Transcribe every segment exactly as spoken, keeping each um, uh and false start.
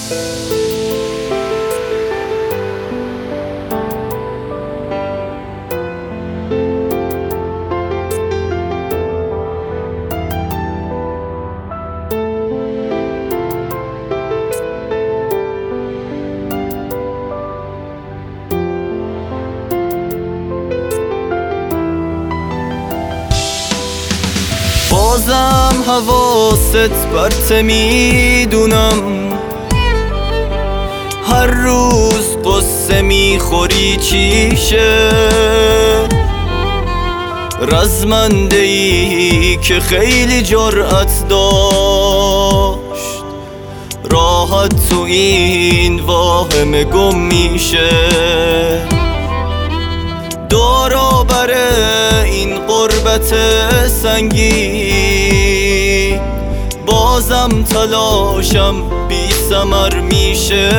بازم حواست برته میدونم، هر روز قصه میخوری چیشه، رزمنده ای که خیلی جرأت داشت، راحت تو این واهمه گم میشه. دارا بره این قربت سنگین، بازم تلاشم بی ثمر میشه.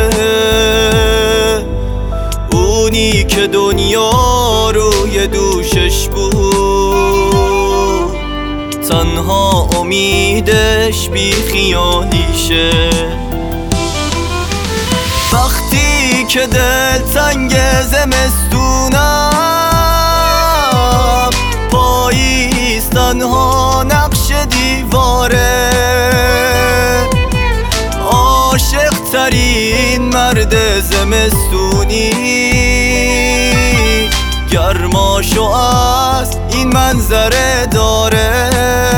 اونی که دنیا روی دوشش بود، تنها امیدش بی خیالیشه. وقتی که دل تنگ زمستونم، پاییز تنها نقش دیواره، عاشق ترین مرد زمستونی، گرماشو از این منظره داره.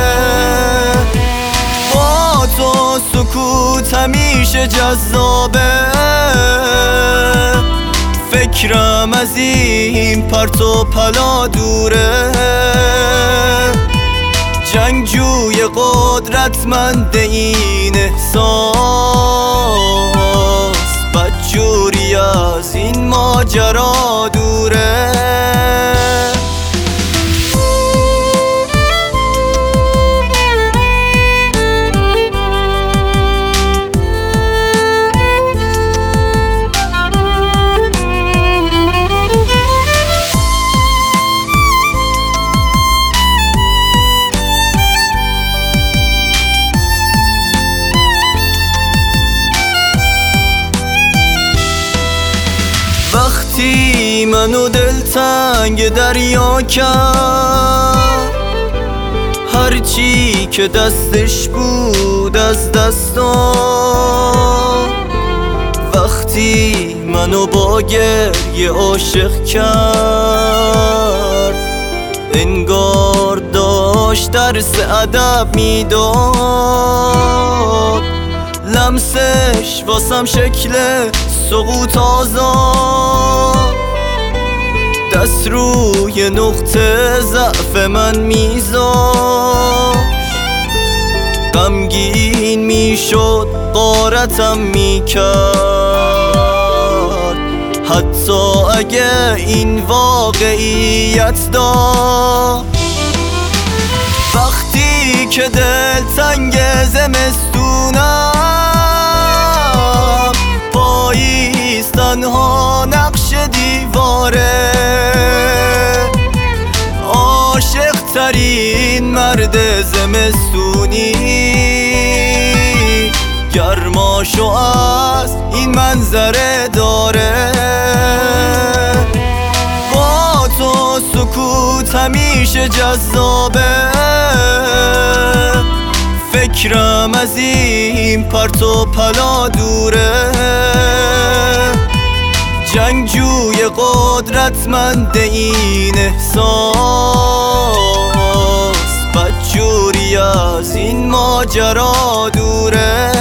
با تو سکوت همیشه جذابه، فکرم از این پرت و پلا دوره. جنگجوی قدرتمند این احساس، بدجوری از این ماجرا دوره. وقتی منو دلتنگ دریا کرد، هرچی که دستش بود از دستان، وقتی منو با گریه عاشق کرد، انگار داشت درس ادب میداد. لمسش واسم شکل سقوط آزاد، دست روی نقطه ضعف من میذاشت. غمگین میشد غارتم میکرد، حتی اگه این واقعیت داشت. وقتی که دل تنگ زمستونم، پاییز تنها نقش دیواره، عاشق ترین مرد زمستونی، گرماشو از این منظره داره. با تو سکوت همیشه جذابه، فکرم از این پرت و پلا دوره. جنگجوی قدرتمند این احساس، بدجوری از این ماجرا دوره.